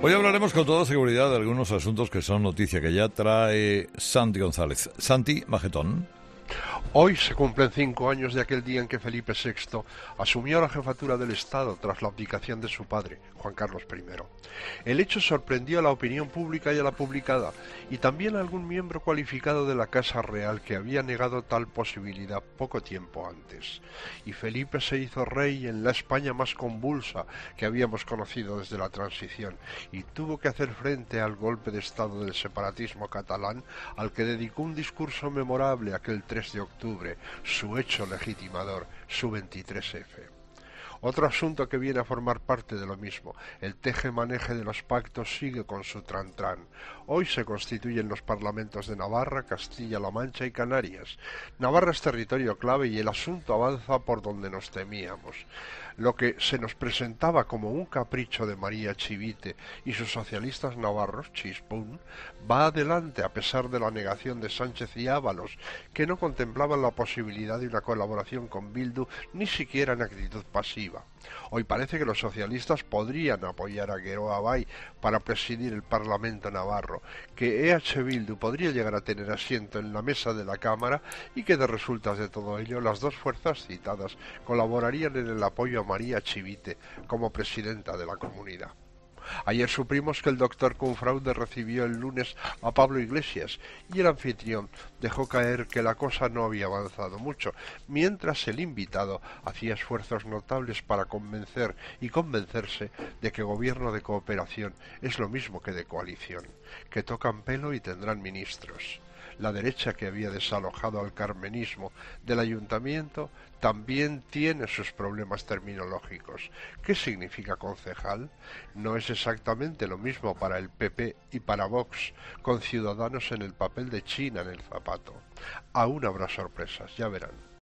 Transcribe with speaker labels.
Speaker 1: Hoy hablaremos con toda seguridad de algunos asuntos que son noticia, que ya trae Santi González. Santi, majetón.
Speaker 2: Hoy se cumplen 5 años de aquel día en que Felipe VI asumió la jefatura del Estado tras la abdicación de su padre, Juan Carlos I. El hecho sorprendió a la opinión pública y a la publicada, y también a algún miembro cualificado de la Casa Real que había negado tal posibilidad poco tiempo antes. Y Felipe se hizo rey en la España más convulsa que habíamos conocido desde la transición, y tuvo que hacer frente al golpe de Estado del separatismo catalán, al que dedicó un discurso memorable aquel 3 de octubre, su hecho legitimador, su 23F. Otro asunto que viene a formar parte de lo mismo, el teje-maneje de los pactos sigue con su tran-tran. Hoy se constituyen los parlamentos de Navarra, Castilla-La Mancha y Canarias. Navarra es territorio clave y el asunto avanza por donde nos temíamos. Lo que se nos presentaba como un capricho de María Chivite y sus socialistas navarros, Chispún, va adelante a pesar de la negación de Sánchez y Ábalos, que no contemplaban la posibilidad de una colaboración con Bildu ni siquiera en actitud pasiva. Hoy parece que los socialistas podrían apoyar a Geroa Bay para presidir el Parlamento navarro, que EH Bildu podría llegar a tener asiento en la mesa de la Cámara y que de resultas de todo ello las dos fuerzas citadas colaborarían en el apoyo a María Chivite como presidenta de la comunidad. Ayer supimos que el doctor Cunfraude recibió el lunes a Pablo Iglesias y el anfitrión dejó caer que la cosa no había avanzado mucho, mientras el invitado hacía esfuerzos notables para convencer y convencerse de que gobierno de cooperación es lo mismo que de coalición, que tocan pelo y tendrán ministros. La derecha, que había desalojado al carmenismo del ayuntamiento, también tiene sus problemas terminológicos. ¿Qué significa concejal? No es exactamente lo mismo para el PP y para Vox, con Ciudadanos en el papel de China en el zapato. Aún habrá sorpresas, ya verán.